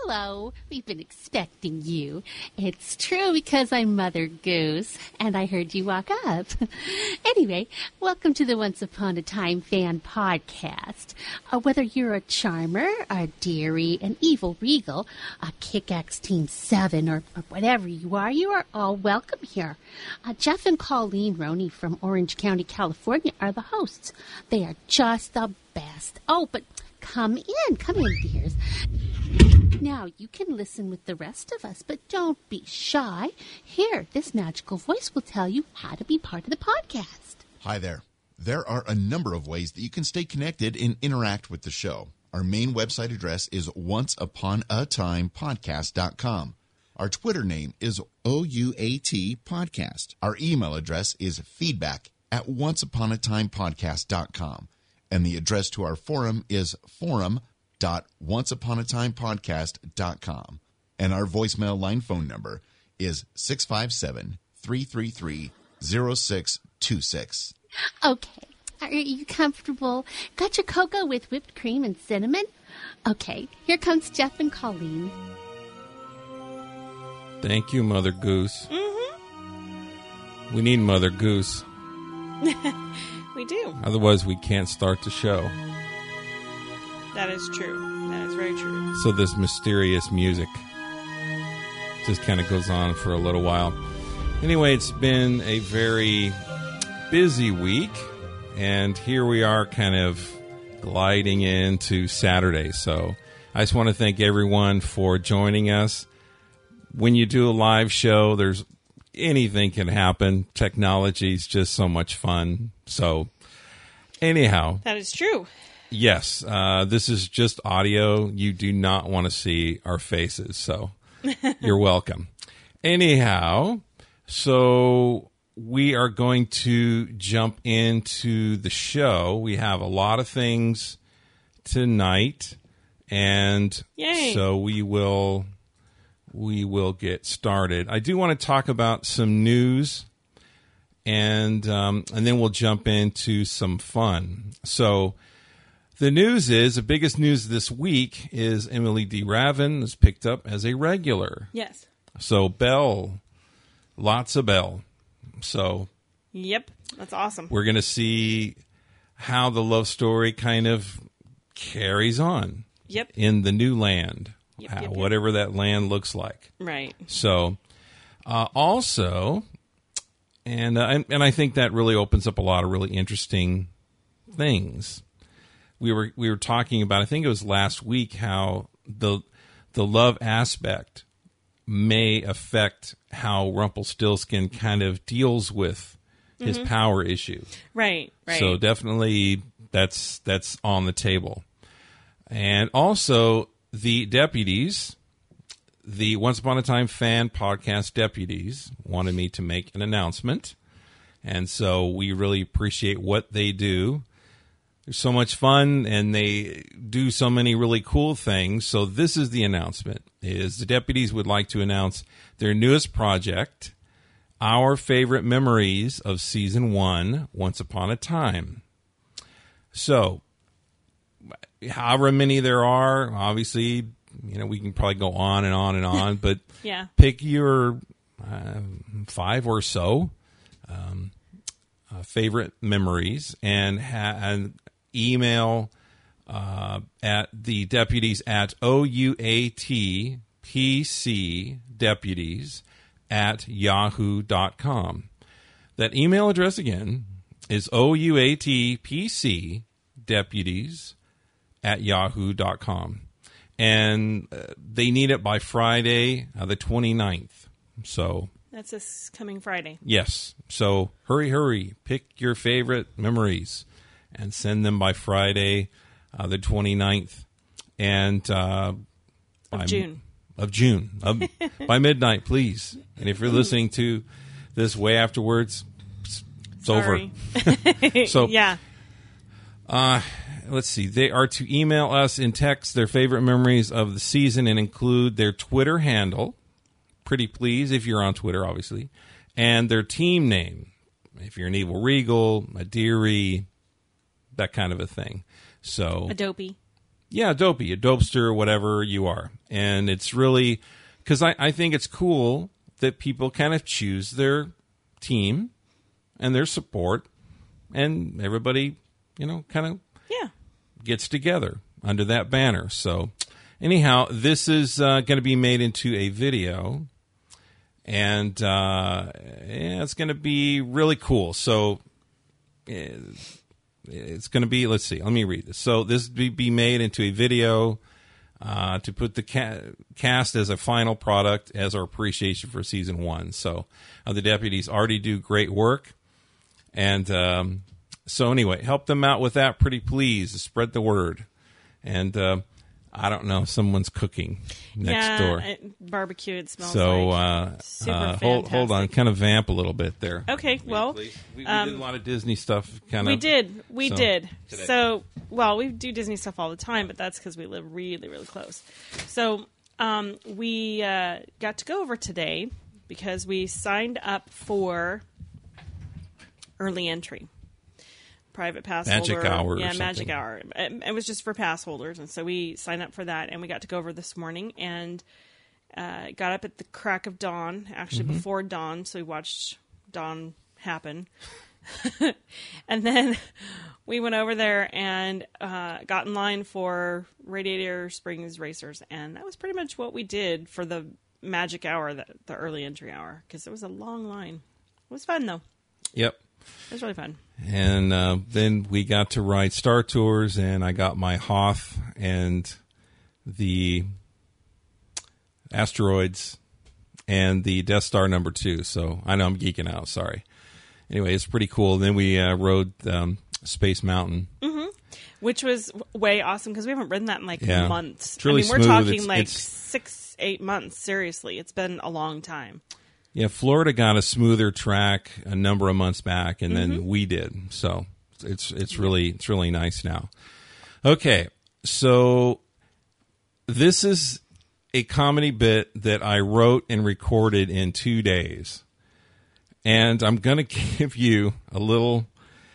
Hello, we've been expecting you. It's true because I'm Mother Goose, and I heard you walk up. Anyway, welcome to the Once Upon a Time Fan Podcast. Whether you're a charmer, a dearie, an evil regal, a kick-ass Team 7, or whatever you are all welcome here. Jeff and Colleen Roney from Orange County, California are the hosts. They are just the best. Oh, but come in, dears. Now, you can listen with the rest of us, but don't be shy. Here, this magical voice will tell you how to be part of the podcast. Hi there. There are a number of ways that you can stay connected and interact with the show. Our main website address is onceuponatimepodcast.com. Our Twitter name is OUAT Podcast. Our email address is feedback@onceuponatimepodcast.com. And the address to our forum is forum.onceuponatimepodcast.com. And our voicemail line phone number is 657-333-0626. Okay. Are you comfortable? Got your cocoa with whipped cream and cinnamon? Okay. Here comes Jeff and Colleen. Thank you, Mother Goose. Mm-hmm. We need Mother Goose. We do. Otherwise, we can't start the show. That is true. That is very true. So this mysterious music just kind of goes on for a little while. Anyway, it's been a very busy week, and here we are kind of gliding into Saturday. So I just want to thank everyone for joining us. When you do a live show, there's anything can happen. Technology is just so much fun. So anyhow. That is true. Yes, this is just audio. You do not want to see our faces, so you're welcome. Anyhow, so we are going to jump into the show. We have a lot of things tonight, and Yay. So we will get started. I do want to talk about some news, and then we'll jump into some fun. So the news is, the biggest news this week is Emily D. Raven is picked up as a regular. Yes. So Belle, lots of Belle. So Yep. That's awesome. we're going to see how the love story kind of carries on. Yep. In the new land, Yep. whatever that land looks like. Right. So also, and I think that really opens up a lot of really interesting things. We were talking about, I think it was last week, how the love aspect may affect how Rumpelstiltskin kind of deals with his power issue. Right. So definitely that's on the table. And also the deputies, the Once Upon a Time Fan Podcast deputies, wanted me to make an announcement. And so we really appreciate what they do. They're so much fun, and they do so many really cool things. So this is the announcement, is the deputies would like to announce their newest project, Our Favorite Memories of Season 1, Once Upon a Time. So, however many there are, obviously, we can probably go on and on and on, but Yeah. pick your 5 or so favorite memories and email at the deputies at ouatpcdeputies@yahoo.com. That email address again is ouatpcdeputies@yahoo.com. And they need it by Friday, the 29th. So That's this coming Friday. yes. So hurry. Pick your favorite memories and send them by Friday, the 29th. And Of June. By midnight, please. And if you're listening to this way afterwards, it's Sorry. over. So Yeah. let's see. They are to email us in text their favorite memories of the season and include their Twitter handle. Pretty please, if you're on Twitter, obviously. And their team name. If you're an evil regal, a dearie, that kind of a thing. So A dopey. Yeah, dopey, a dopester, whatever you are. And it's really, because I think it's cool that people kind of choose their team and their support, and everybody, kind of gets together under that banner. So anyhow, this is going to be made into a video, and it's going to be really cool. So it's going to be, let's see, let me read this. So this will be made into a video to put the cast as a final product as our appreciation for season 1. So the deputies already do great work. And so anyway, help them out with that, pretty please. Spread the word. And I don't know, someone's cooking next door. Barbecue, it smells so, like. Super fantastic. Hold on, kind of vamp a little bit there. Okay, well. We did a lot of Disney stuff. We did. Today. So, well, we do Disney stuff all the time, but that's because we live really, really close. So we got to go over today because we signed up for early entry. Private pass Magic holder. Hour. Yeah, or Magic something. Hour. It was just for pass holders, and so we signed up for that, and we got to go over this morning, and got up at the crack of dawn, actually before dawn, so we watched dawn happen. And then we went over there and got in line for Radiator Springs Racers, and that was pretty much what we did for the Magic Hour, the early entry hour, because it was a long line. It was fun, though. Yep. It was really fun. And then we got to ride Star Tours, and I got my Hoth and the asteroids and the Death Star number 2. So I know I'm geeking out. Sorry. Anyway, it's pretty cool. Then we rode Space Mountain. Mm-hmm. Which was way awesome because we haven't ridden that in months. It's really we're smooth. talking It's 6-8 months. Seriously, it's been a long time. Yeah, Florida got a smoother track a number of months back, and then we did. So it's really nice now. Okay, so this is a comedy bit that I wrote and recorded in 2 days, and I'm going to give you a little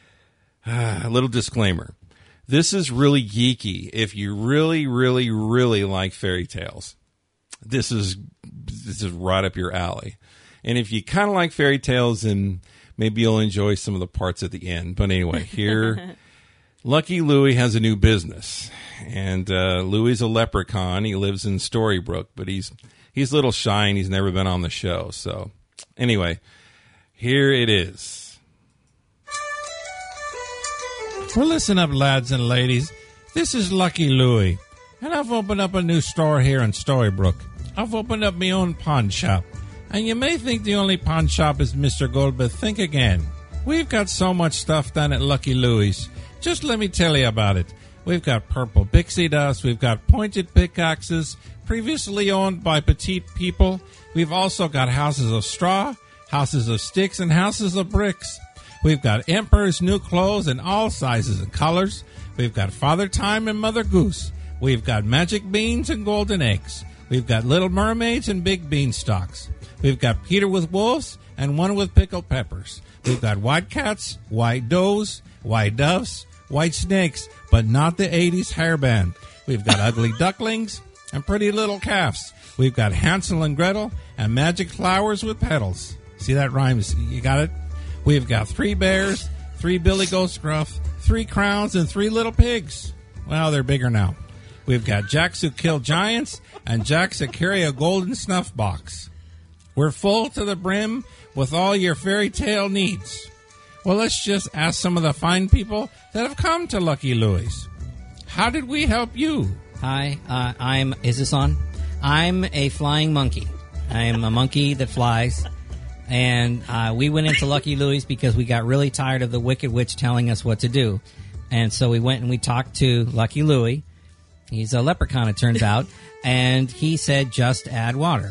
disclaimer. This is really geeky. If you really, really, really like fairy tales, this is right up your alley. And if you kind of like fairy tales, then maybe you'll enjoy some of the parts at the end. But anyway, here, Lucky Louie has a new business. And Louie's a leprechaun. He lives in Storybrooke, but he's a little shy and he's never been on the show. So anyway, here it is. Well, listen up, lads and ladies. This is Lucky Louie, and I've opened up a new store here in Storybrooke. I've opened up my own pawn shop. And you may think the only pawn shop is Mr. Gold, but think again. We've got so much stuff done at Lucky Louie's. Just let me tell you about it. We've got purple pixie dust. We've got pointed pickaxes, previously owned by petite people. We've also got houses of straw, houses of sticks, and houses of bricks. We've got Emperor's new clothes in all sizes and colors. We've got Father Time and Mother Goose. We've got magic beans and golden eggs. We've got little mermaids and big beanstalks. We've got Peter with wolves and one with pickled peppers. We've got white cats, white does, white doves, white snakes, but not the 80s hairband. We've got ugly ducklings and pretty little calves. We've got Hansel and Gretel and magic flowers with petals. See, that rhymes. You got it? We've got 3 bears, 3 Billy Goat Scruff, 3 crowns, and 3 little pigs. Well, they're bigger now. We've got Jacks who kill giants and Jacks that carry a golden snuff box. We're full to the brim with all your fairy tale needs. Well, let's just ask some of the fine people that have come to Lucky Louie's. How did we help you? Hi, is this on? I'm a flying monkey. I am a monkey that flies. And we went into Lucky Louie's because we got really tired of the Wicked Witch telling us what to do. And so we went and we talked to Lucky Louie. He's a leprechaun, it turns out. And he said, just add water.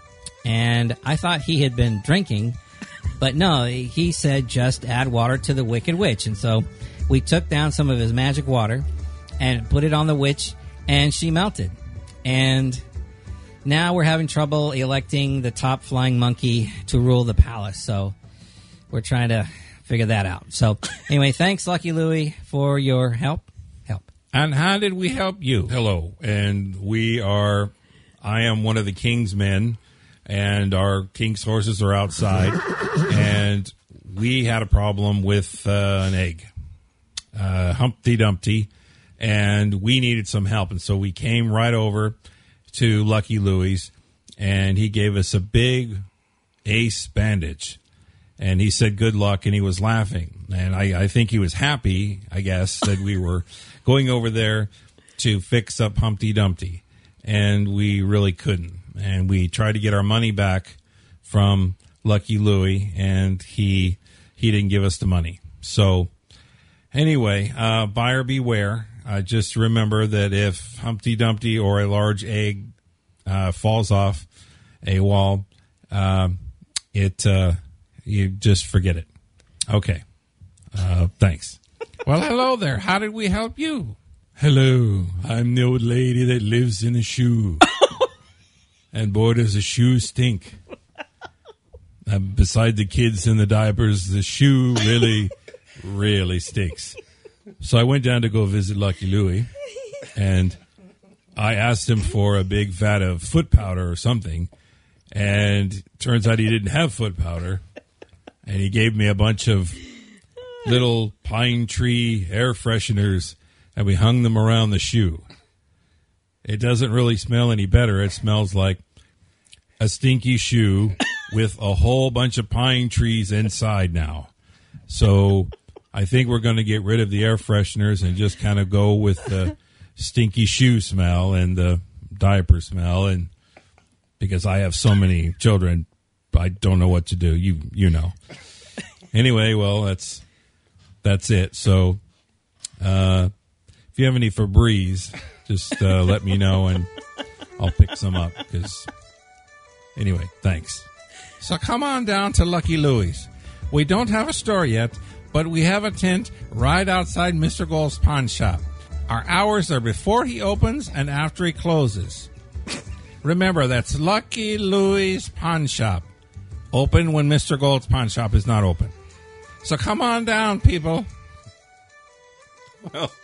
And I thought he had been drinking, but no, he said just add water to the Wicked Witch. And so we took down some of his magic water and put it on the witch, and she melted. And now we're having trouble electing the top flying monkey to rule the palace. So we're trying to figure that out. So anyway, thanks, Lucky Louie, for your help. And how did we help you? Hello, and I am one of the king's men, and our king's horses are outside, and we had a problem with an egg, Humpty Dumpty, and we needed some help, and so we came right over to Lucky Louie's, and he gave us a big ace bandage, and he said good luck, and he was laughing, and I think he was happy, I guess, that we were going over there to fix up Humpty Dumpty, and we really couldn't, and we tried to get our money back from Lucky Louie, and he didn't give us the money. So anyway, buyer beware. Just remember that if Humpty Dumpty or a large egg falls off a wall, you just forget it. Okay. Thanks. Well, hello there. How did we help you? Hello, I'm the old lady that lives in a shoe. And boy, does a shoe stink. Beside the kids in the diapers, the shoe really, really stinks. So I went down to go visit Lucky Louie, and I asked him for a big vat of foot powder or something, and turns out he didn't have foot powder, and he gave me a bunch of little pine tree air fresheners, and we hung them around the shoe. It doesn't really smell any better. It smells like a stinky shoe with a whole bunch of pine trees inside now. So I think we're going to get rid of the air fresheners and just kind of go with the stinky shoe smell and the diaper smell. And because I have so many children, I don't know what to do. You know. Anyway, well, that's it. So if you have any Febreze, just let me know and I'll pick some up. Because anyway, thanks. So come on down to Lucky Louie's. We don't have a store yet, but we have a tent right outside Mr. Gold's pawn shop. Our hours are before he opens and after he closes. Remember, that's Lucky Louie's Pawn Shop. Open when Mr. Gold's pawn shop is not open. So come on down, people. Well,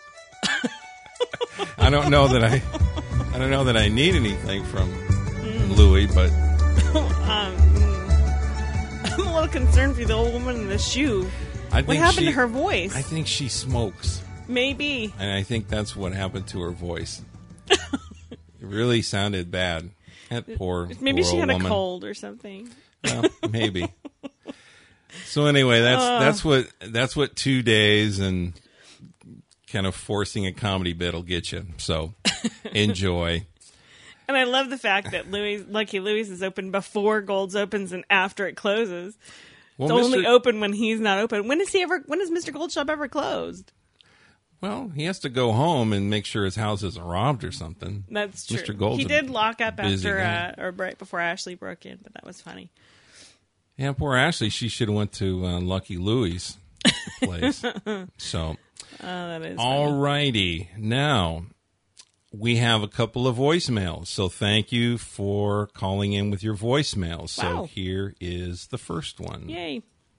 I don't know that I need anything from Louie, but I'm a little concerned for the old woman in the shoe. What happened to her voice? I think she smokes. Maybe. And I think that's what happened to her voice. It really sounded bad. That poor Maybe she had woman. a cold or something. Well, maybe. So anyway, that's what 2 days and kind of forcing a comedy bit will get you. So enjoy. And I love the fact that Lucky Louie's is open before Gold's opens and after it closes. Well, It's only open when he's not open. When is Mr. Gold's shop ever closed? Well, he has to go home and make sure his house isn't robbed or something. That's true. Mr. Gold's he did lock up busy after guy. or right before Ashley broke in, but that was funny. Yeah, poor Ashley. She should have went to Lucky Louie's place. So, That is all funny. righty. Now, we have a couple of voicemails. So thank you for calling in with your voicemails. So Wow. here is the first one. Yay.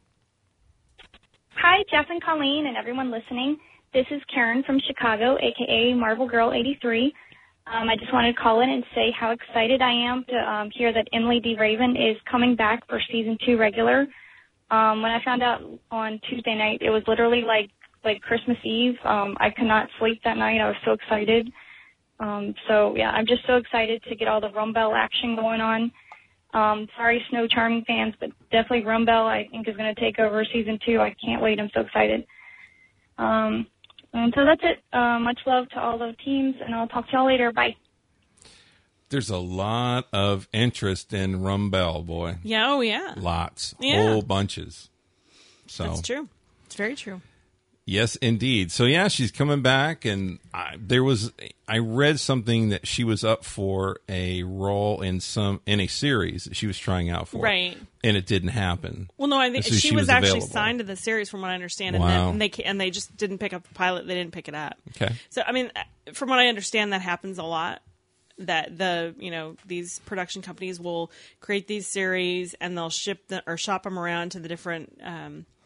Hi, Jeff and Colleen and everyone listening. This is Karen from Chicago, a.k.a. Marvel Girl 83. I just wanted to call in and say how excited I am to hear that Emily D. Raven is coming back for Season 2 regular. When I found out on Tuesday night, it was literally like Christmas Eve. I could not sleep that night. I was so excited. So, yeah, I'm just so excited to get all the Rumbell action going on. Sorry, Snow Charming fans, but definitely Rumbell, I think, is going to take over Season 2. I can't wait. I'm so excited. And so that's it. Much love to all the teams, and I'll talk to y'all later. Bye. There's a lot of interest in Rumbell, boy. Yeah, oh yeah. Lots. Yeah. Whole bunches. So That's true. It's very true. Yes, indeed. So yeah, she's coming back, and I read something that she was up for a role in a series that she was trying out for, Right. And it didn't happen. Well, no, I think So she was actually available. signed to the series, from what I understand, Wow. and they just didn't pick up the pilot. They didn't pick it up. Okay. So, I mean, from what I understand, that happens a lot. That these production companies will create these series and they'll shop them around to the different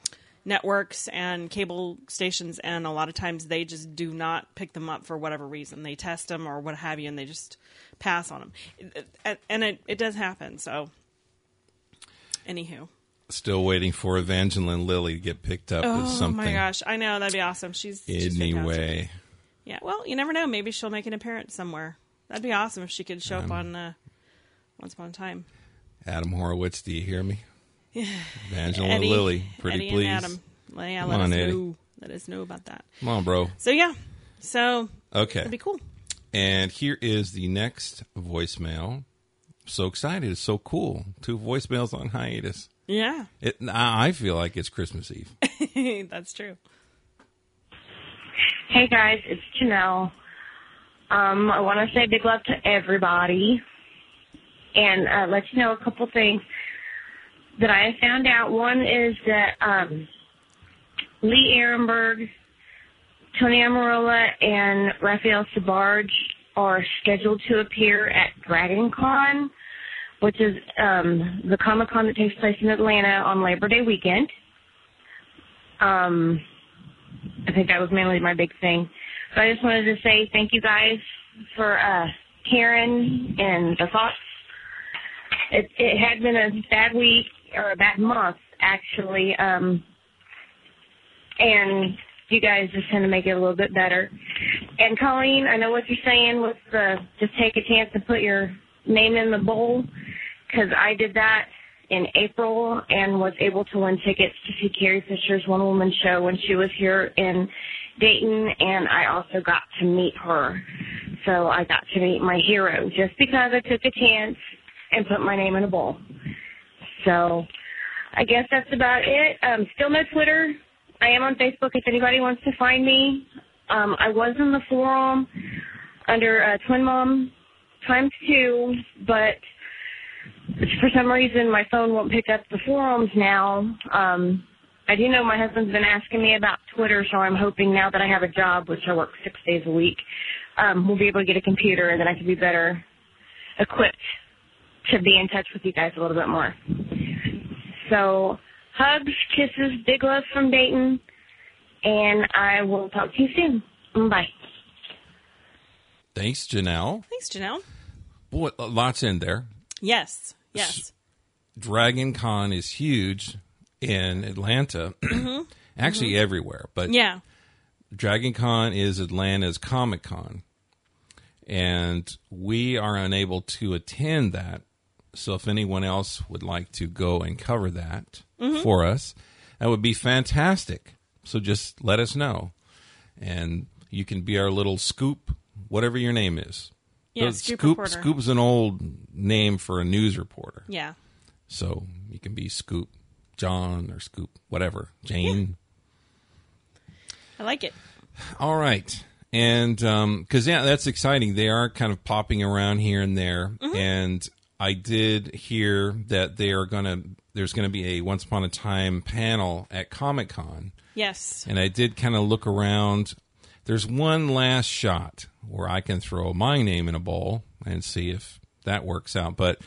networks and cable stations, and a lot of times they just do not pick them up for whatever reason. They test them or what have you, and they just pass on them. And it does happen. So, anywho. Still waiting for Evangeline Lilly to get picked up as something. Oh my gosh, I know, that'd be awesome. She's anyway. Yeah, well, you never know. Maybe she'll make an appearance somewhere. That'd be awesome if she could show up on Once Upon a Time. Adam Horowitz, do you hear me? Yeah. Evangeline Eddie, Lilly, pretty Eddie please. and Adam. Yeah, Come on, Eddie. Let us know about that. Come on, bro. So yeah, okay, that'd be cool. And here is the next voicemail. So excited! It's so cool. 2 voicemails on hiatus. Yeah, I feel like it's Christmas Eve. that's true. Hey guys, it's Janelle. I want to say big love to everybody and let you know a couple things that I found out. One is that Lee Ehrenberg, Tony Amarola, and Raphael Sabarge are scheduled to appear at Dragon Con, which is the Comic-Con that takes place in Atlanta on Labor Day weekend. I think that was mainly my big thing. So I just wanted to say thank you guys for Karen and the thoughts. It had been a bad week, or a bad month, actually, and you guys just tend to make it a little bit better. And Colleen, I know what you're saying with the just take a chance and put your name in the bowl, because I did that in April and was able to win tickets to see Carrie Fisher's One Woman Show when she was here in Dayton, and I also got to meet her. So I got to meet my hero just because I took a chance and put my name in a bowl. So I guess that's about it. Still no Twitter. I am on Facebook if anybody wants to find me. I was in the forum under Twin Mom ×2, but for some reason my phone won't pick up the forums now. I do know my husband's been asking me about Twitter, so I'm hoping now that I have a job, which I work 6 days a week, we'll be able to get a computer and then I can be better equipped to be in touch with you guys a little bit more. So hugs, kisses, big love from Dayton, and I will talk to you soon. Bye. Thanks, Janelle. Thanks, Janelle. Boy, lots in there. Yes. Dragon Con is huge in Atlanta. Actually, everywhere. But yeah, Dragon Con is Atlanta's Comic Con. And we are unable to attend that. So if anyone else would like to go and cover that for us, that would be fantastic. So just let us know. And you can be our little Scoop, whatever your name is. Yeah, Scoop reporter. Scoop is an old name for a news reporter. Yeah. So you can be Scoop John or Scoop whatever, Jane. Yeah. I like it. All right. And because, that's exciting. They are kind of popping around here and there. And I did hear that there's going to be a Once Upon a Time panel at Comic-Con. Yes. And I did kind of look around. There's one last shot where I can throw my name in a bowl and see if that works out. But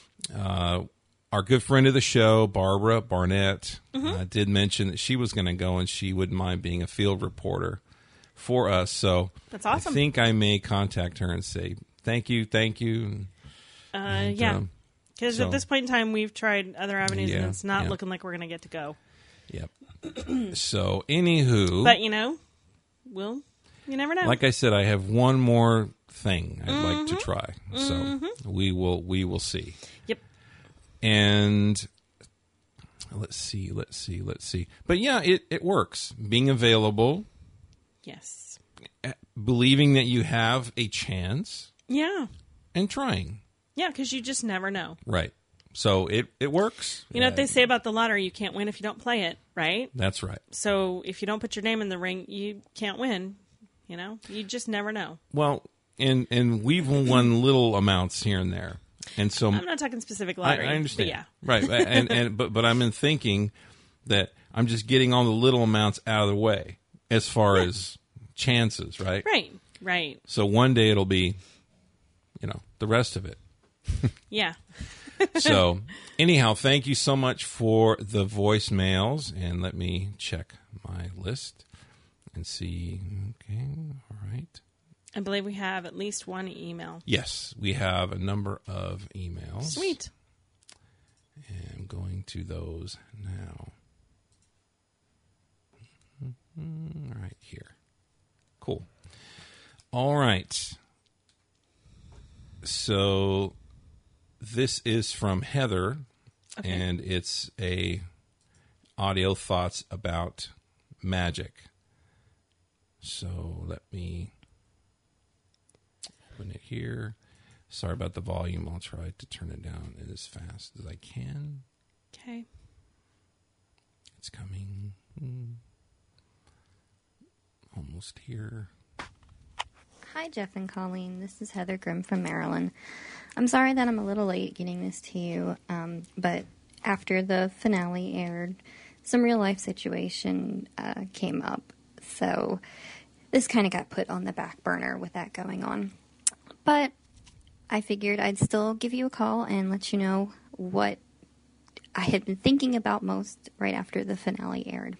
our good friend of the show, Barbara Barnett, did mention that she was going to go and she wouldn't mind being a field reporter for us. So that's awesome. I think I may contact her and say, thank you. Yeah. Because at this point in time, we've tried other avenues and it's not looking like we're going to get to go. Yep. So, anywho. But, you never know. Like I said, I have one more thing I'd like to try. So, we will see. Yep. And let's see. But yeah, it works. Being available. Yes. Believing that you have a chance. Yeah. And trying. Yeah, because you just never know. Right. So it works. You know what they say about the lottery? You can't win if you don't play it, right? That's right. So if you don't put your name in the ring, you can't win. You just never know. Well, and we've won little amounts here and there. And so I'm not talking specific lottery. I understand. Yeah. Right. But I'm in thinking that I'm just getting all the little amounts out of the way as far as chances, right? Right. So one day it'll be, the rest of it. Yeah. So, anyhow, thank you so much for the voicemails. And let me check my list and see. Okay, all right. I believe we have at least one email. Yes, we have a number of emails. Sweet. And I'm going to those now. All right, here. Cool. All right. So this is from Heather, and it's a audio thoughts about magic. So let me open it here. Sorry about the volume. I'll try to turn it down as fast as I can. Okay. It's coming. Almost here. Hi, Jeff and Colleen. This is Heather Grimm from Maryland. I'm sorry that I'm a little late getting this to you, but after the finale aired, some real-life situation came up, so this kind of got put on the back burner with that going on. But I figured I'd still give you a call and let you know what I had been thinking about most right after the finale aired.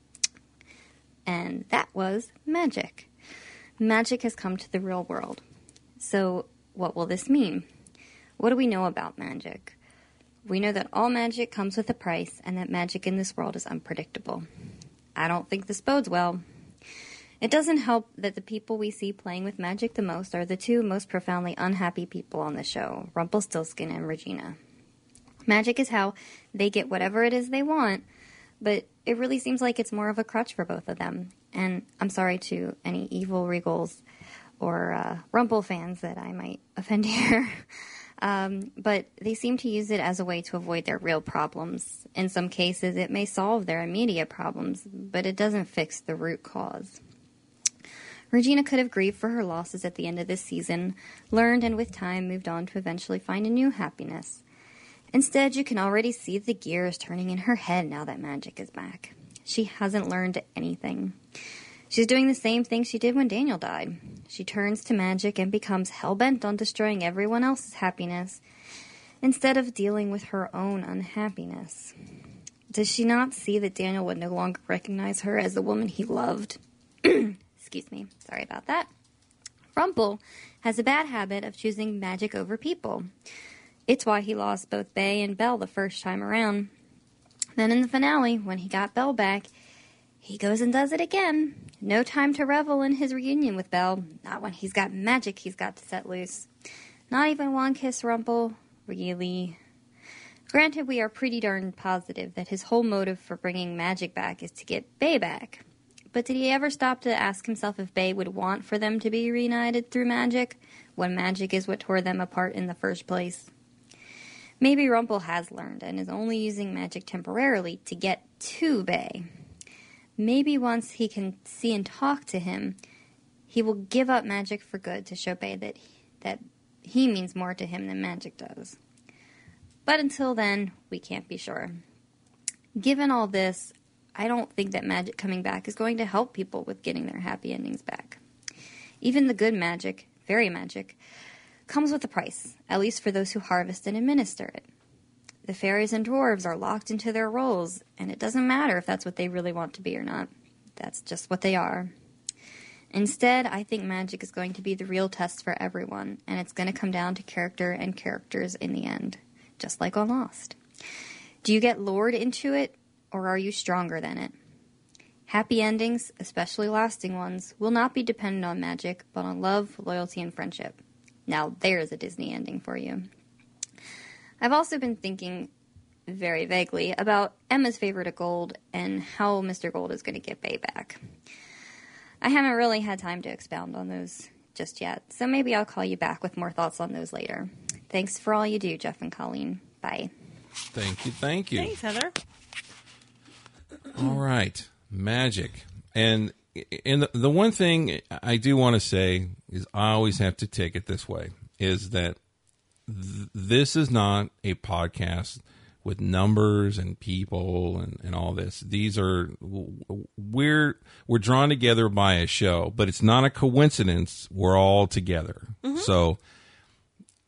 And that was magic. Magic has come to the real world. So what will this mean? What do we know about magic? We know that all magic comes with a price and that magic in this world is unpredictable. I don't think this bodes well. It doesn't help that the people we see playing with magic the most are the two most profoundly unhappy people on the show, Rumpelstiltskin and Regina. Magic is how they get whatever it is they want, but it really seems like it's more of a crutch for both of them. And I'm sorry to any evil Regals or Rumple fans that I might offend here. But they seem to use it as a way to avoid their real problems. In some cases, it may solve their immediate problems, but it doesn't fix the root cause. Regina could have grieved for her losses at the end of this season, learned, and with time moved on to eventually find a new happiness. Instead, you can already see the gears turning in her head now that magic is back. She hasn't learned anything. She's doing the same thing she did when Daniel died. She turns to magic and becomes hell-bent on destroying everyone else's happiness instead of dealing with her own unhappiness. Does she not see that Daniel would no longer recognize her as the woman he loved? Excuse me. Sorry about that. Rumple has a bad habit of choosing magic over people. It's why he lost both Bay and Belle the first time around. Then in the finale, when he got Belle back, he goes and does it again. No time to revel in his reunion with Belle. Not when he's got magic he's got to set loose. Not even one kiss, Rumple. Really. Granted, we are pretty darn positive that his whole motive for bringing magic back is to get Bay back. But did he ever stop to ask himself if Bay would want for them to be reunited through magic, when magic is what tore them apart in the first place? Maybe Rumple has learned and is only using magic temporarily to get to Bay. Maybe once he can see and talk to him, he will give up magic for good to show Bay that he means more to him than magic does. But until then, we can't be sure. Given all this, I don't think that magic coming back is going to help people with getting their happy endings back. Even the good magic, fairy magic, comes with a price, at least for those who harvest and administer it. The fairies and dwarves are locked into their roles, and it doesn't matter if that's what they really want to be or not. That's just what they are. Instead, I think magic is going to be the real test for everyone, and it's going to come down to character and characters in the end, just like on Lost. Do you get lured into it, or are you stronger than it? Happy endings, especially lasting ones, will not be dependent on magic, but on love, loyalty, and friendship. Now, there's a Disney ending for you. I've also been thinking very vaguely about Emma's favorite of Gold and how Mr. Gold is going to get Bay back. I haven't really had time to expound on those just yet, so maybe I'll call you back with more thoughts on those later. Thanks for all you do, Jeff and Colleen. Bye. Thank you. Thank you. Thanks, Heather. All right. Magic. And the one thing I do want to say is I always have to take it this way, is that this is not a podcast with numbers and people and all this. These are, we're drawn together by a show, but it's not a coincidence we're all together. Mm-hmm. So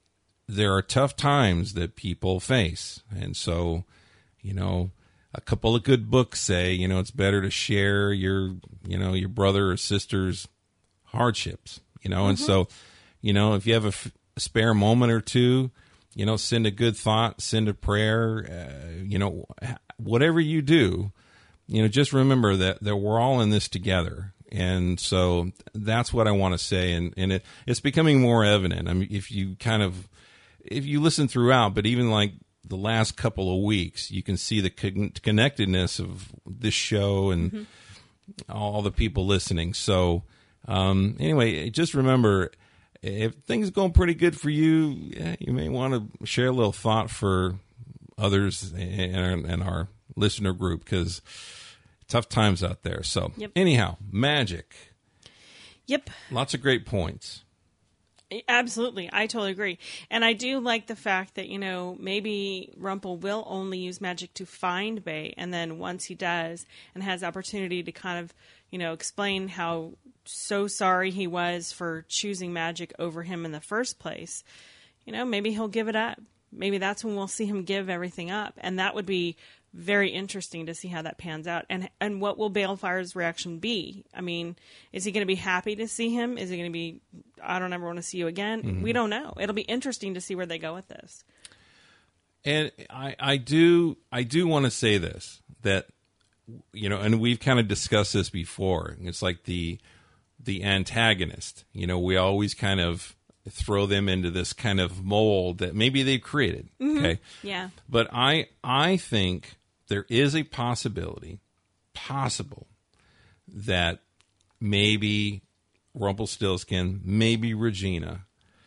there are tough times that people face. And so, a couple of good books say, it's better to share your brother or sister's hardships, and so, if you have a spare moment or two, send a good thought, send a prayer, whatever you do, just remember that we're all in this together. And so that's what I want to say. And it's becoming more evident. I mean, if you listen throughout, but even like the last couple of weeks, you can see the connectedness of this show and all the people listening. So anyway, just remember, if things are going pretty good for you, you may want to share a little thought for others in our listener group, because tough times out there. So anyhow, magic. Yep. Lots of great points. Absolutely. I totally agree. And I do like the fact that, maybe Rumpel will only use magic to find Bay. And then once he does and has the opportunity to kind of, explain how so sorry he was for choosing magic over him in the first place, maybe he'll give it up. Maybe that's when we'll see him give everything up. And that would be very interesting to see how that pans out. And what will Balefire's reaction be? I mean, is he going to be happy to see him? Is he going to be, I don't ever want to see you again? Mm-hmm. We don't know. It'll be interesting to see where they go with this. And I do want to say this, that, and we've kind of discussed this before. It's like the antagonist, we always kind of throw them into this kind of mold that maybe they've created. Mm-hmm. Okay. Yeah. But I think there is a possible that maybe Rumpelstiltskin, maybe Regina,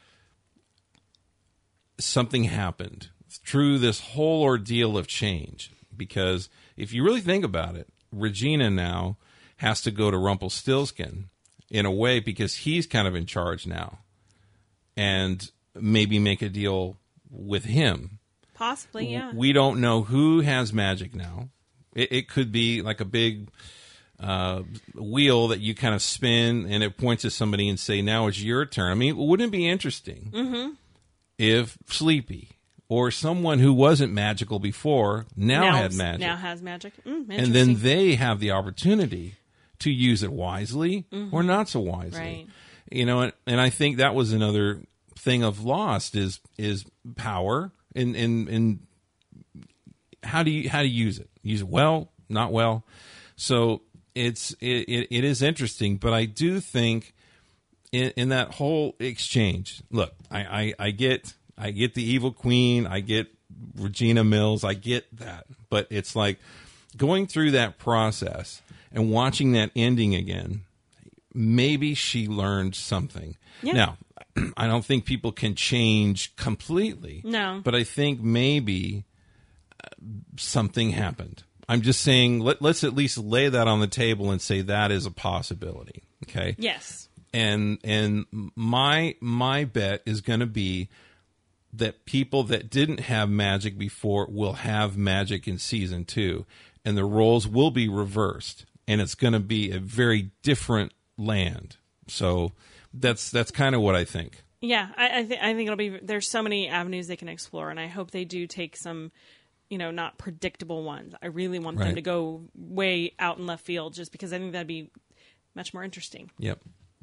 something happened through this whole ordeal of change. Because if you really think about it, Regina now has to go to Rumpelstiltskin in a way, because he's kind of in charge now, and maybe make a deal with him. Possibly, yeah. We don't know who has magic now. It could be like a big wheel that you kind of spin, and it points at somebody and say, now it's your turn. I mean, wouldn't it be interesting if Sleepy or someone who wasn't magical before now had magic? Now has magic. And then they have the opportunity to use it wisely or not so wisely. Right. And I think that was another thing of Lost is power and how do you use it? Use it well, not well. So it is interesting, but I do think in that whole exchange, look, I get the evil queen, I get Regina Mills, I get that, but it's like going through that process and watching that ending again. Maybe she learned something. Yeah. Now, I don't think people can change completely. No. But I think maybe something happened. I'm just saying, let's at least lay that on the table and say that is a possibility. Okay? Yes. And my bet is going to be that people that didn't have magic before will have magic in season 2, and the roles will be reversed, and it's going to be a very different land. So that's kind of what I think. Yeah, I think it'll be. There's so many avenues they can explore, and I hope they do take some, not predictable ones. I really want them to go way out in left field, just because I think that'd be much more interesting. Yep.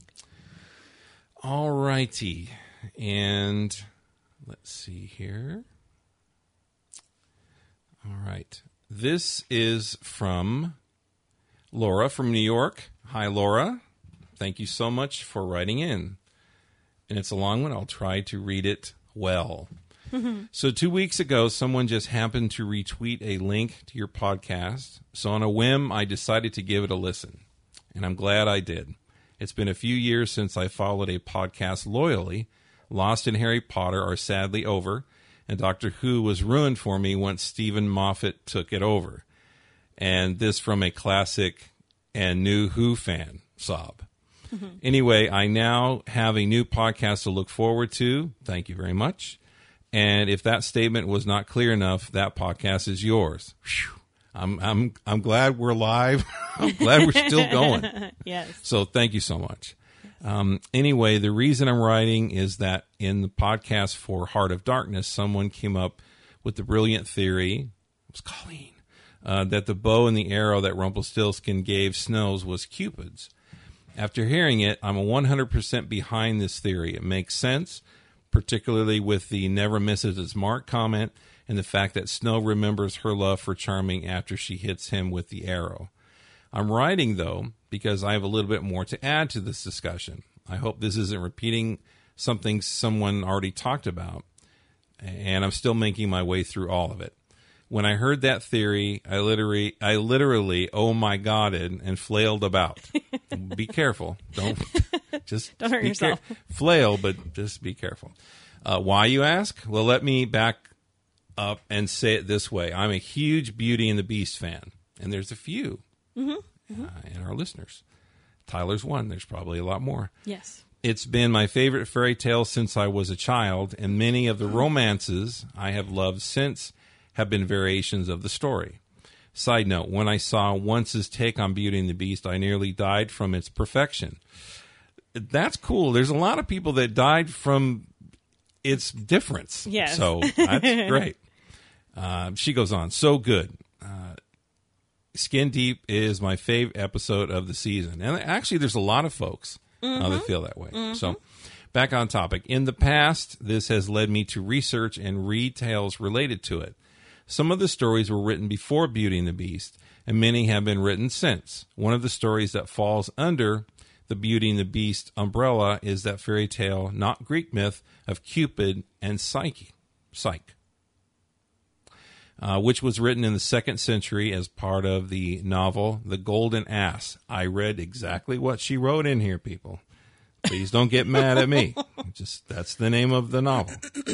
All righty, and let's see here. All right, this is from Laura from New York. Hi, Laura. Thank you so much for writing in. And it's a long one. I'll try to read it well. So 2 weeks ago, someone just happened to retweet a link to your podcast. So on a whim, I decided to give it a listen. And I'm glad I did. It's been a few years since I followed a podcast loyally. Lost and Harry Potter are sadly over. And Doctor Who was ruined for me once Stephen Moffat took it over. And this from a classic and new Who fan, sob. Anyway, I now have a new podcast to look forward to. Thank you very much. And if that statement was not clear enough, that podcast is yours. Whew. I'm glad we're live. I'm glad we're still going. Yes. So thank you so much. Anyway, the reason I'm writing is that in the podcast for Heart of Darkness, someone came up with the brilliant theory, it was Colleen, that the bow and the arrow that Rumpelstiltskin gave Snows was Cupid's. After hearing it, I'm 100% behind this theory. It makes sense, particularly with the never misses its mark comment and the fact that Snow remembers her love for Charming after she hits him with the arrow. I'm writing, though, because I have a little bit more to add to this discussion. I hope this isn't repeating something someone already talked about, and I'm still making my way through all of it. When I heard that theory, I literally oh my godded and flailed about. Be careful. Don't hurt yourself. Flail, but just be careful. Why, you ask? Well, let me back up and say it this way. I'm a huge Beauty and the Beast fan, and there's a few in our listeners. Tyler's one. There's probably a lot more. Yes. It's been my favorite fairy tale since I was a child, and many of the romances I have loved since have been variations of the story. Side note, when I saw Once's take on Beauty and the Beast, I nearly died from its perfection. That's cool. There's a lot of people that died from its difference. Yes. So that's great. She goes on. So good. Skin Deep is my fave episode of the season. And actually, there's a lot of folks that feel that way. So back on topic. In the past, this has led me to research and read tales related to it. Some of the stories were written before Beauty and the Beast, and many have been written since. One of the stories that falls under the Beauty and the Beast umbrella is that fairy tale, not Greek myth, of Cupid and Psyche, which was written in the 2nd century as part of the novel The Golden Ass. I read exactly what she wrote in here, people. Please don't get mad at me. That's the name of the novel.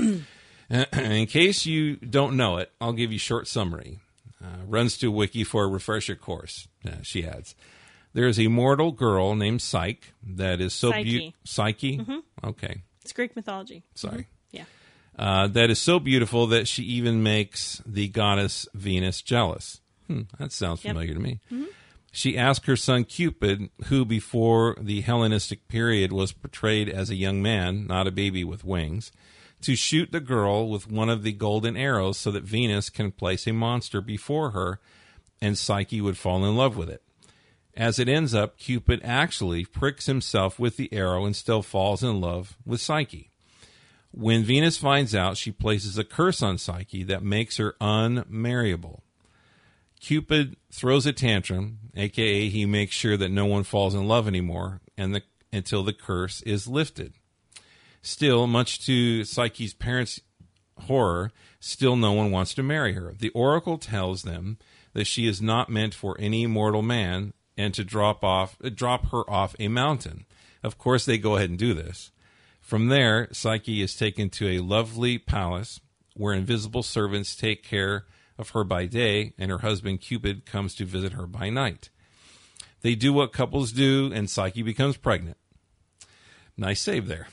In case you don't know it, I'll give you a short summary. Runs to Wiki for a refresher course, she adds. There is a mortal girl named Psyche that is so beautiful. Psyche? Okay. It's Greek mythology. Sorry. Yeah. That is so beautiful that she even makes the goddess Venus jealous. That sounds familiar to me. She asked her son Cupid, who before the Hellenistic period was portrayed as a young man, not a baby with wings, to shoot the girl with one of the golden arrows so that Venus can place a monster before her and Psyche would fall in love with it. As it ends up, Cupid actually pricks himself with the arrow and still falls in love with Psyche. When Venus finds out, she places a curse on Psyche that makes her unmarriable. Cupid throws a tantrum, a.k.a. he makes sure that no one falls in love anymore until the curse is lifted. Still, much to Psyche's parents' horror, still no one wants to marry her. The oracle tells them that she is not meant for any mortal man and to drop her off a mountain. Of course, they go ahead and do this. From there, Psyche is taken to a lovely palace where invisible servants take care of her by day, and her husband Cupid comes to visit her by night. They do what couples do, and Psyche becomes pregnant. Nice save there.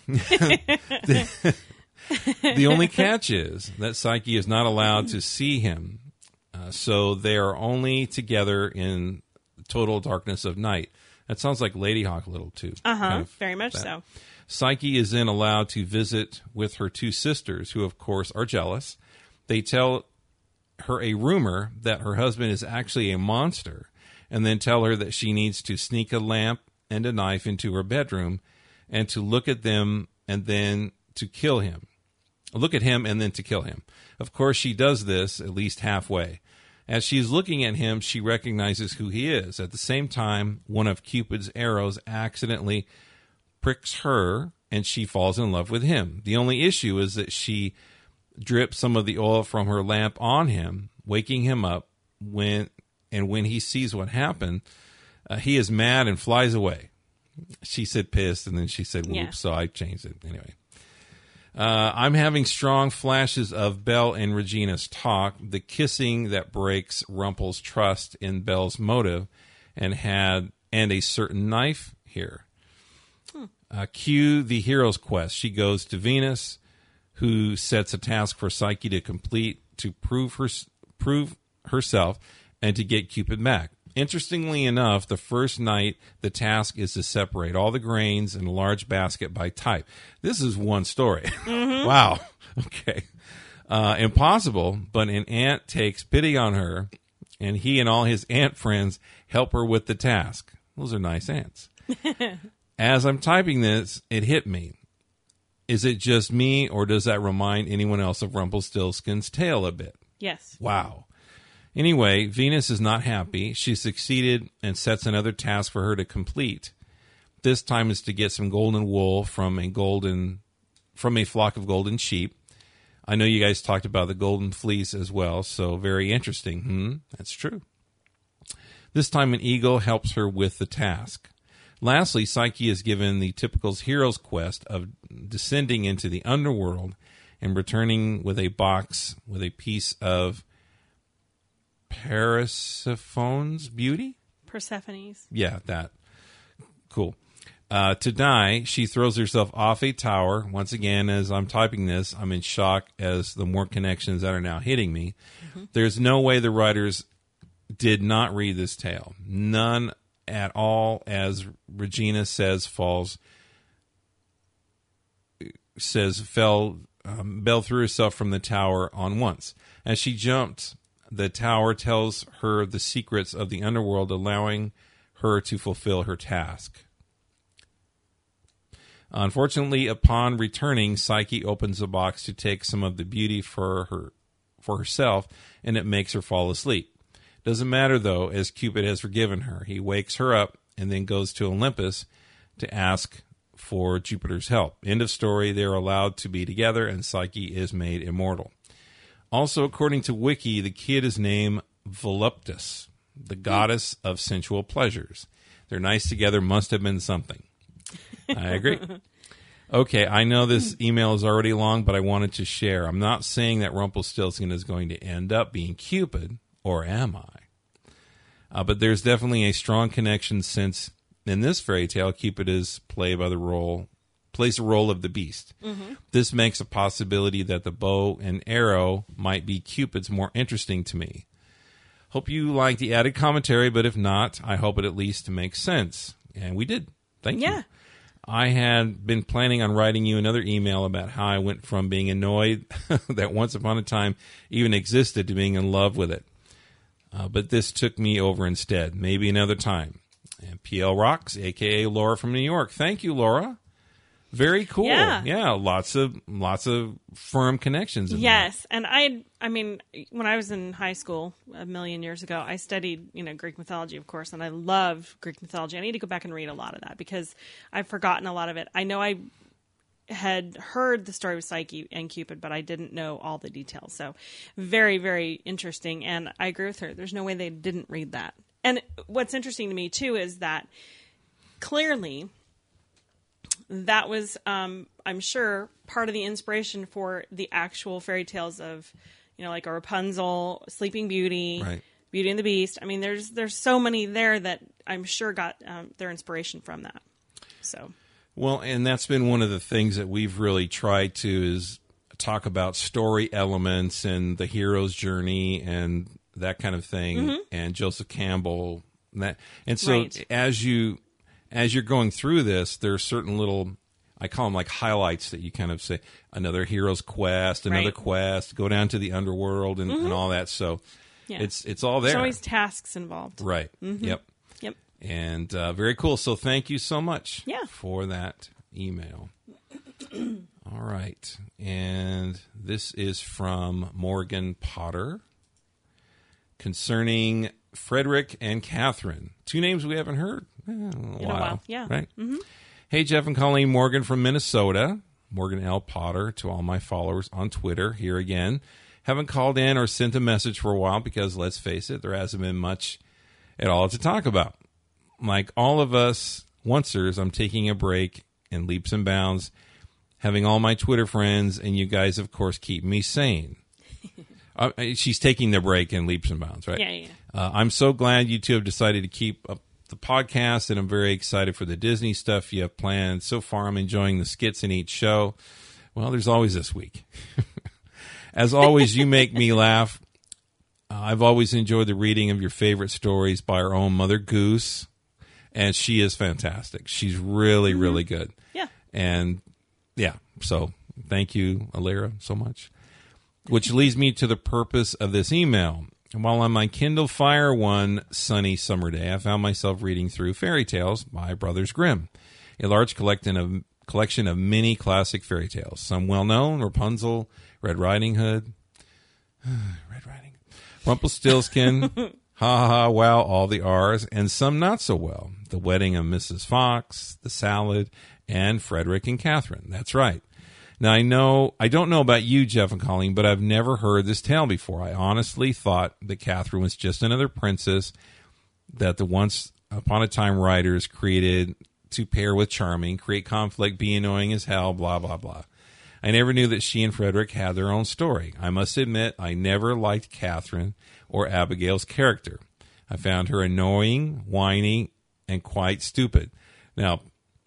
The only catch is that Psyche is not allowed to see him, so they are only together in total darkness of night. That sounds like Lady Hawk a little too. Very much that. so. Psyche is then allowed to visit with her 2 sisters, who of course are jealous. They tell her a rumor that her husband is actually a monster, and then tell her that she needs to sneak a lamp and a knife into her bedroom and to look at them and then to kill him. Look at him and then to kill him. Of course, she does this at least halfway. As she is looking at him, she recognizes who he is. At the same time, one of Cupid's arrows accidentally pricks her, and she falls in love with him. The only issue is that she drips some of the oil from her lamp on him, waking him up. When he sees what happened, he is mad and flies away. She said pissed, and then she said whoops, so I changed it. Anyway. I'm having strong flashes of Belle and Regina's talk, the kissing that breaks Rumpel's trust in Belle's motive, and a certain knife here. Cue the hero's quest. She goes to Venus, who sets a task for Psyche to complete to prove herself and to get Cupid back. Interestingly enough, the first night, the task is to separate all the grains in a large basket by type. This is one story. Wow. Okay. Impossible, but an ant takes pity on her, and he and all his ant friends help her with the task. Those are nice ants. As I'm typing this, it hit me. Is it just me, or does that remind anyone else of Rumpelstiltskin's tale a bit? Yes. Wow. Anyway, Venus is not happy. She succeeded and sets another task for her to complete. This time is to get some golden wool from a flock of golden sheep. I know you guys talked about the golden fleece as well, so very interesting. That's true. This time an eagle helps her with the task. Lastly, Psyche is given the typical hero's quest of descending into the underworld and returning with a box with a piece of Persephone's beauty? Persephone's. Yeah, that. Cool. To die, she throws herself off a tower. Once again, as I'm typing this, I'm in shock as the more connections that are now hitting me. There's no way the writers did not read this tale. None at all, as Regina fell threw herself from the tower on once. As she jumped, the tower tells her the secrets of the underworld, allowing her to fulfill her task. Unfortunately, upon returning, Psyche opens a box to take some of the beauty for herself, and it makes her fall asleep. Doesn't matter, though, as Cupid has forgiven her. He wakes her up and then goes to Olympus to ask for Jupiter's help. End of story. They're allowed to be together, and Psyche is made immortal. Also, according to Wiki, the kid is named Voluptus, the goddess of sensual pleasures. They're nice together, must have been something. I agree. Okay, I know this email is already long, but I wanted to share. I'm not saying that Rumpelstiltskin is going to end up being Cupid, or am I? But there's definitely a strong connection, since in this fairy tale, Cupid is plays the role of the beast. This makes a possibility that the bow and arrow might be Cupid's more interesting to me. Hope you like the added commentary, but if not, I hope it at least makes sense. And we did. Thank you. I had been planning on writing you another email about how I went from being annoyed that Once Upon a Time even existed to being in love with it. But this took me over instead. Maybe another time. And PL rocks, a.k.a. Laura from New York. Thank you, Laura. Very cool. Yeah, lots of firm connections. Yes, and I mean, when I was in high school a million years ago, I studied, Greek mythology, of course, and I love Greek mythology. I need to go back and read a lot of that because I've forgotten a lot of it. I know I had heard the story of Psyche and Cupid, but I didn't know all the details. So very, very interesting, and I agree with her. There's no way they didn't read that. And what's interesting to me, too, is that clearly that was, I'm sure, part of the inspiration for the actual fairy tales of, like a Rapunzel, Sleeping Beauty, right. Beauty and the Beast. I mean, there's so many there that I'm sure got their inspiration from that. So, well, and that's been one of the things that we've really tried to is talk about story elements and the hero's journey and that kind of thing, and Joseph Campbell. And so right. as you're going through this, there are certain little, I call them like highlights that you kind of say, another hero's quest, another right. quest, go down to the underworld and all that. So it's all there. There's always tasks involved. Right. Yep. And very cool. So thank you so much for that email. All right. And this is from Morgan Potter concerning Frederick and Catherine. Two names we haven't heard in a while. Yeah. Right? Hey, Jeff and Colleen. Morgan from Minnesota. Morgan L. Potter, to all my followers on Twitter, here again. Haven't called in or sent a message for a while because, let's face it, there hasn't been much at all to talk about. Like all of us oncers, I'm taking a break in leaps and bounds, having all my Twitter friends, and you guys, of course, keep me sane. She's taking the break in leaps and bounds, right? Yeah. I'm so glad you two have decided to keep up the podcast, and I'm very excited for the Disney stuff you have planned. So far, I'm enjoying the skits in each show. Well, there's always this week. As always, you make me laugh. I've always enjoyed the reading of your favorite stories by our own Mother Goose, and she is fantastic. She's really, really good. Yeah. And, yeah, so thank you, Alira, so much. Which leads me to the purpose of this email. While on my Kindle Fire one sunny summer day, I found myself reading through fairy tales by Brothers Grimm, a large collection of many classic fairy tales. Some well-known: Rapunzel, Red Riding Hood, Rumpelstiltskin, ha ha ha, wow, all the R's, and some not so well: The Wedding of Mrs. Fox, The Salad, and Frederick and Catherine. That's right. Now, I don't know about you, Jeff and Colleen, but I've never heard this tale before. I honestly thought that Catherine was just another princess that the Once Upon a Time writers created to pair with Charming, create conflict, be annoying as hell, blah, blah, blah. I never knew that she and Frederick had their own story. I must admit, I never liked Catherine or Abigail's character. I found her annoying, whiny, and quite stupid. Now,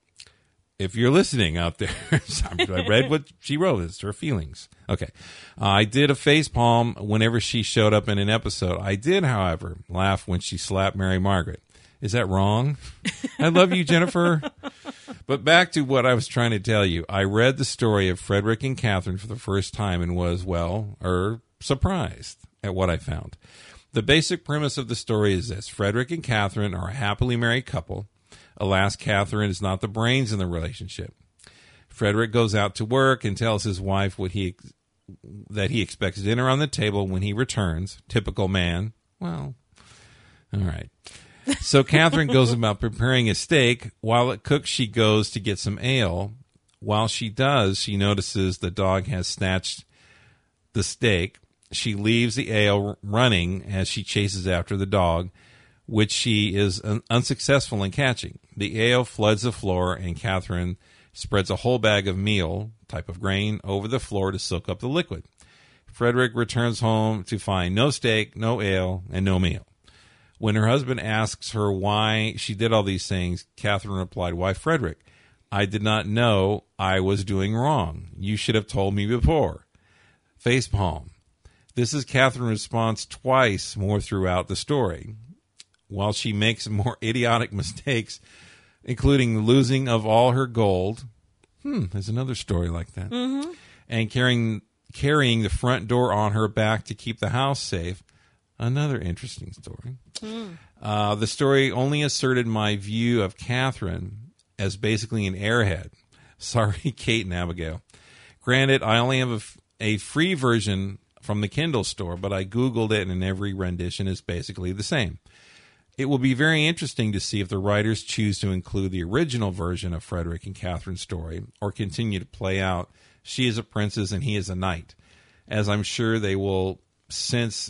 if you're listening out there, I read what she wrote. It's her feelings. Okay. I did a facepalm whenever she showed up in an episode. I did, however, laugh when she slapped Mary Margaret. Is that wrong? I love you, Jennifer. But back to what I was trying to tell you. I read the story of Frederick and Catherine for the first time and was, surprised at what I found. The basic premise of the story is this. Frederick and Catherine are a happily married couple. Alas, Catherine is not the brains in the relationship. Frederick goes out to work and tells his wife that he expects dinner on the table when he returns. Typical man. Well, all right. So Catherine goes about preparing a steak. While it cooks, she goes to get some ale. While she does, she notices the dog has snatched the steak. She leaves the ale running as she chases after the dog, which she is unsuccessful in catching. The ale floods the floor, and Catherine spreads a whole bag of meal, type of grain, over the floor to soak up the liquid. Frederick returns home to find no steak, no ale, and no meal. When her husband asks her why she did all these things, Catherine replied, "Why, Frederick, I did not know I was doing wrong. You should have told me before." Facepalm. This is Catherine's response twice more throughout the story. While she makes more idiotic mistakes, including the losing of all her gold. There's another story like that. Mm-hmm. And carrying the front door on her back to keep the house safe. Another interesting story. The story only asserted my view of Catherine as basically an airhead. Sorry, Kate and Abigail. Granted, I only have a free version from the Kindle store, but I Googled it, and every rendition is basically the same. It will be very interesting to see if the writers choose to include the original version of Frederick and Catherine's story or continue to play out she is a princess and he is a knight, as I'm sure they will since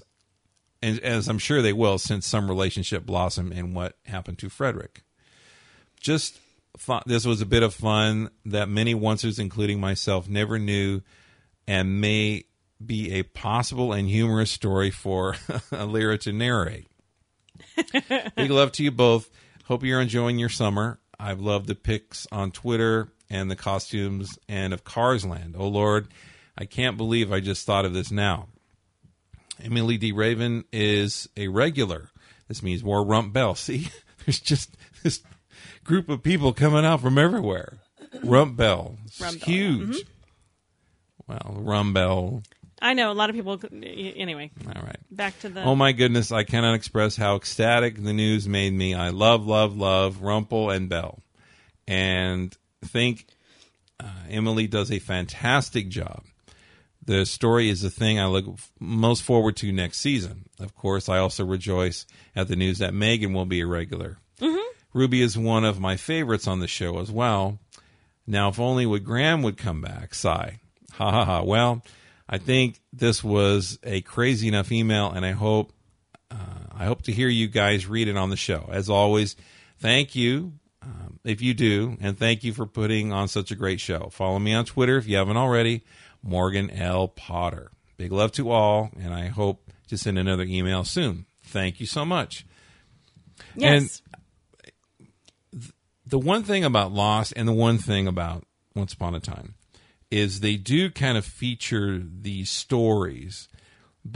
some relationship blossom in what happened to Frederick. Just thought this was a bit of fun that many oncers, including myself, never knew, and may be a possible and humorous story for Alira to narrate. Big love to you both. Hope you're enjoying your summer. I've loved the pics on Twitter and the costumes and of Cars Land. Oh, Lord, I can't believe I just thought of this now. Emily D. Raven is a regular. This means more Rump Bell. See, there's just this group of people coming out from everywhere. Rump Bell. It's huge. Mm-hmm. Well, Rump Bell. I know a lot of people. Anyway, all right. Back to the. Oh my goodness! I cannot express how ecstatic the news made me. I love Rumple and Bell, and think Emily does a fantastic job. The story is the thing I look most forward to next season. Of course, I also rejoice at the news that Megan will be a regular. Mm-hmm. Ruby is one of my favorites on the show as well. Now, if only Graham would come back. Sigh. Ha ha ha. Well. I think this was a crazy enough email, and I hope to hear you guys read it on the show. As always, thank you if you do, and thank you for putting on such a great show. Follow me on Twitter if you haven't already, Morgan L. Potter. Big love to all, and I hope to send another email soon. Thank you so much. Yes. And the one thing about Lost and the one thing about Once Upon a Time is they do kind of feature these stories, but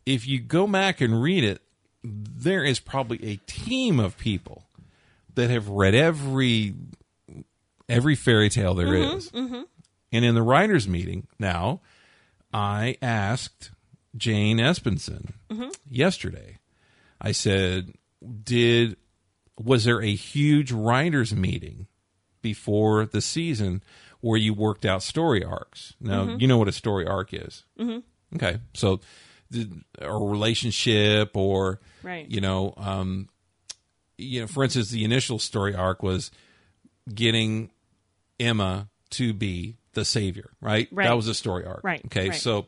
if you go back and read it, there is probably a team of people that have read every fairy tale there is. Mm-hmm. And in the writers' meeting now, I asked Jane Espenson yesterday. I said, was there a huge writers' meeting before the season where you worked out story arcs? Now, you know what a story arc is. Mm-hmm. Okay. So a relationship or, right. For instance, the initial story arc was getting Emma to be the savior, right? That was a story arc. Right. Okay. Right. So,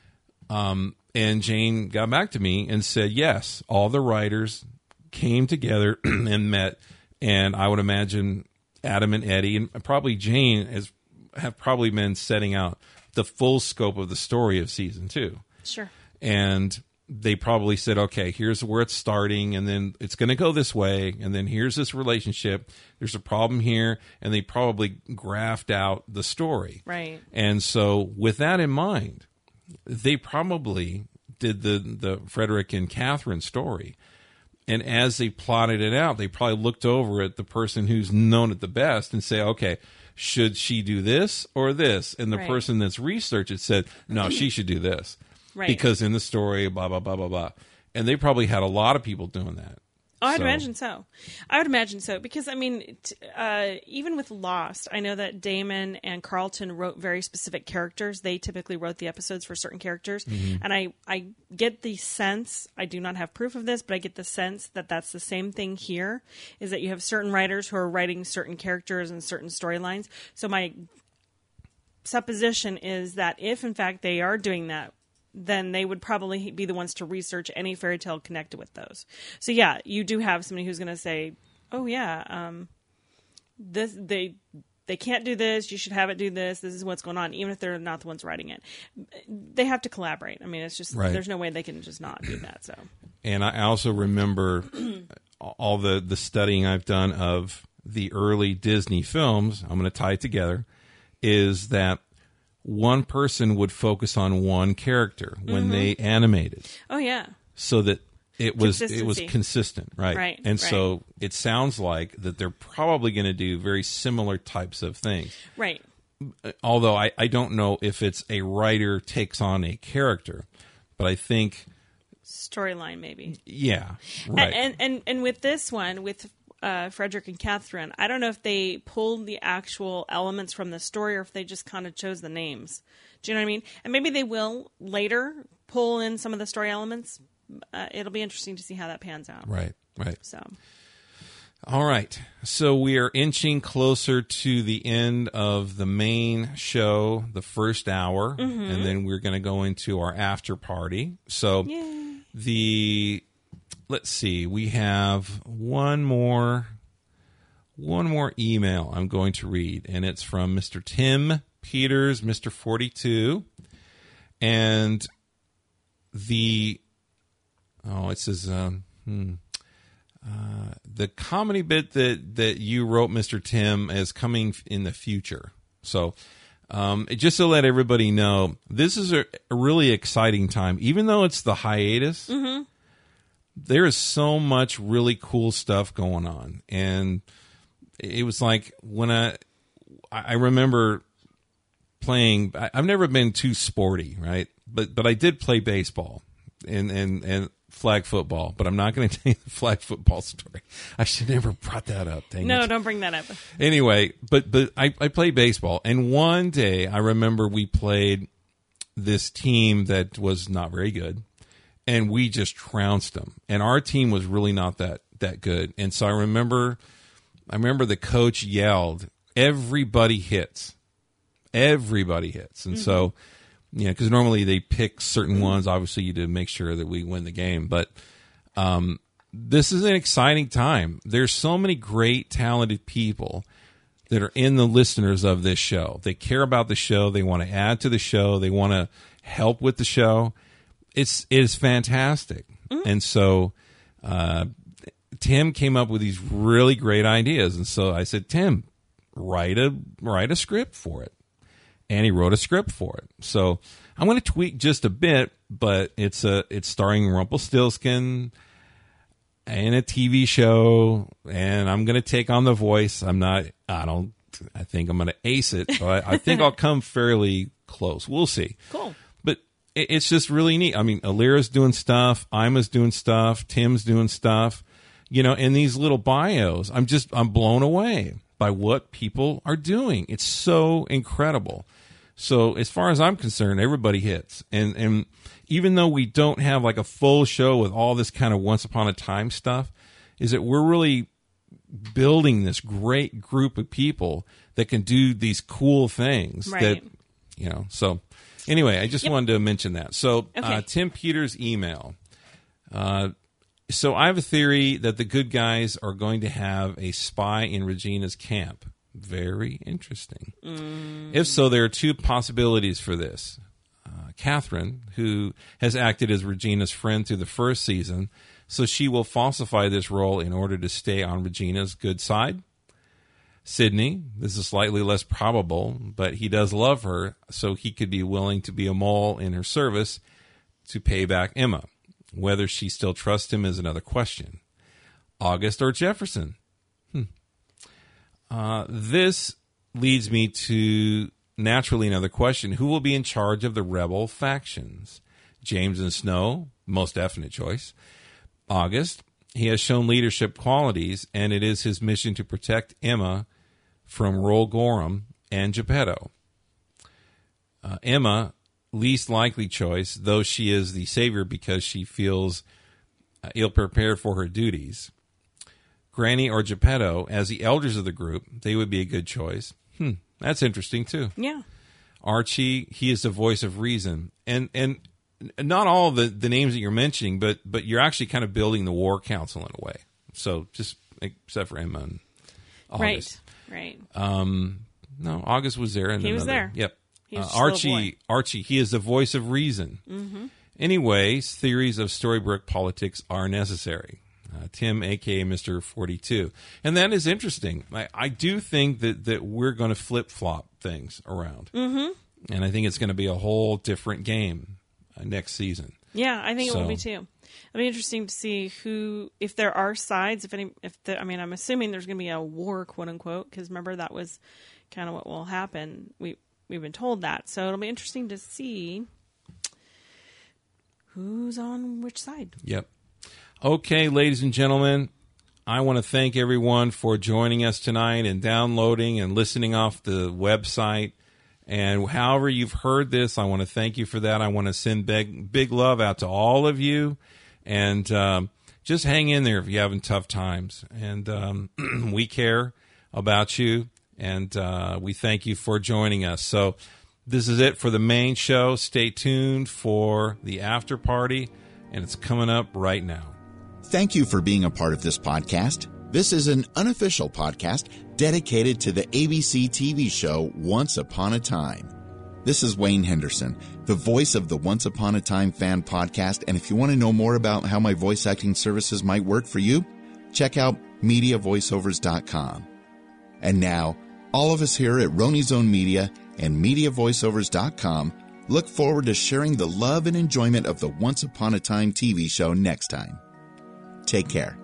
and Jane got back to me and said, yes, all the writers came together and met. And I would imagine Adam and Eddie and probably Jane have probably been setting out the full scope of the story of season 2. Sure. And they probably said, okay, here's where it's starting, and then it's going to go this way, and then here's this relationship. There's a problem here, and they probably graphed out the story. Right. And so with that in mind, they probably did the Frederick and Catherine story. And as they plotted it out, they probably looked over at the person who's known it the best and say, okay, should she do this or this? And the person that's researched it said, no, she should do this. Right. Because in the story, blah, blah, blah, blah, blah. And they probably had a lot of people doing that. Oh, I'd imagine so. I would imagine so. Because, I mean, even with Lost, I know that Damon and Carlton wrote very specific characters. They typically wrote the episodes for certain characters. Mm-hmm. And I get the sense, I do not have proof of this, but I get the sense that that's the same thing here, is that you have certain writers who are writing certain characters and certain storylines. So my supposition is that if, in fact, they are doing that, then they would probably be the ones to research any fairy tale connected with those. So yeah, you do have somebody who's going to say, "Oh yeah, this they can't do this. You should have it do this. This is what's going on," even if they're not the ones writing it. They have to collaborate. I mean, it's just there's no way they can just not do that. So, and I also remember all the studying I've done of the early Disney films. I'm going to tie it together. Is that one person would focus on one character when they animated. Oh yeah. So that it was consistent, right? Right. And so it sounds like that they're probably going to do very similar types of things. Right. Although I don't know if it's a writer takes on a character, but I think storyline maybe. Yeah. Right. And with this one with Frederick and Catherine, I don't know if they pulled the actual elements from the story or if they just kind of chose the names. Do you know what I mean? And maybe they will later pull in some of the story elements. It'll be interesting to see how that pans out. Right. So, all right. So we are inching closer to the end of the main show, the first hour, and then we're going to go into our after party. So let's see. We have one more email I'm going to read, and it's from Mr. Tim Peters, Mr. 42, and it says the comedy bit that you wrote, Mr. Tim, is coming in the future. So just to let everybody know, this is a really exciting time, even though it's the hiatus. Mm-hmm. There is so much really cool stuff going on. And it was like when I remember playing, I've never been too sporty, right? But I did play baseball and flag football, but I'm not going to tell you the flag football story. I should never brought that up. Dang no, it. Don't bring that up. Anyway, but I played baseball. And one day I remember we played this team that was not very good. And we just trounced them. And our team was really not that good. And so I remember the coach yelled, "Everybody hits. Everybody hits." And so, because normally they pick certain ones, obviously, to make sure that we win the game. But this is an exciting time. There's so many great, talented people that are in the listeners of this show. They care about the show. They want to add to the show. They want to help with the show. It is fantastic. And so Tim came up with these really great ideas. And so I said, Tim, write a script for it. And he wrote a script for it. So I'm going to tweak just a bit, but it's starring Rumpelstiltskin and a TV show, and I'm going to take on The Voice. I think I'm going to ace it. But I think I'll come fairly close. We'll see. Cool. But it's just really neat. I mean, Alira's doing stuff. Ima's doing stuff. Tim's doing stuff. You know, in these little bios, I'm blown away by what people are doing. It's so incredible. So as far as I'm concerned, everybody hits. And even though we don't have like a full show with all this kind of Once Upon a Time stuff, is that we're really building this great group of people that can do these cool things. Right. That, you know, so anyway, I just wanted to mention that. So Okay. Tim Peters' email. So I have a theory that the good guys are going to have a spy in Regina's camp. Very interesting. If so, there are two possibilities for this. Catherine, who has acted as Regina's friend through the first season, so she will falsify this role in order to stay on Regina's good side. Sidney, this is slightly less probable, but he does love her, so he could be willing to be a mole in her service to pay back Emma. Whether she still trusts him is another question. August or Jefferson? This leads me to naturally another question. Who will be in charge of the rebel factions? James and Snow, most definite choice. August, he has shown leadership qualities, and it is his mission to protect Emma from Roll Gorham and Geppetto. Emma, least likely choice, though she is the savior because she feels ill-prepared for her duties. Granny or Geppetto, as the elders of the group, they would be a good choice. That's interesting, too. Yeah. Archie, he is the voice of reason. And not all the names that you're mentioning, but you're actually kind of building the War Council in a way. So just except for Emma and August. Right. No, August was there. And He was there. Yep. He was just a little boy. Archie, he is the voice of reason. Mm-hmm. Anyways, theories of Storybrooke politics are necessary. Tim, a.k.a. Mr. 42. And that is interesting. I do think that we're going to flip-flop things around. Mm-hmm. And I think it's going to be a whole different game next season. Yeah, I think it will be too. It'll be interesting to see if there are sides, I'm assuming there's going to be a war, quote unquote, because remember that was kind of what will happen. We've been told that. So it'll be interesting to see who's on which side. Yep. Okay, ladies and gentlemen, I want to thank everyone for joining us tonight and downloading and listening off the website. And however you've heard this, I want to thank you for that. I want to send big love out to all of you. And just hang in there if you're having tough times. And we care about you. And we thank you for joining us. So this is it for the main show. Stay tuned for the after party. And it's coming up right now. Thank you for being a part of this podcast. This is an unofficial podcast dedicated to the ABC TV show Once Upon a Time. This is Wayne Henderson, the voice of the Once Upon a Time fan podcast. And if you want to know more about how my voice acting services might work for you, check out MediaVoiceovers.com. And now, all of us here at Roni Zone Media and MediaVoiceovers.com look forward to sharing the love and enjoyment of the Once Upon a Time TV show next time. Take care.